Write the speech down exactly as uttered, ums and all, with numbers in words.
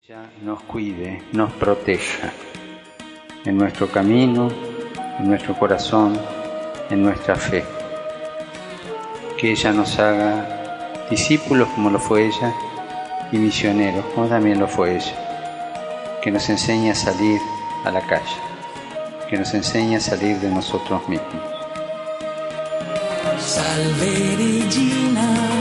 Ella nos cuide, nos proteja en nuestro camino, en nuestro corazón, en nuestra fe. Que ella nos haga discípulos como lo fue ella y misioneros como también lo fue ella. Que nos enseñe a salir a la calle, que nos enseñe a salir de nosotros mismos. Salve Regina.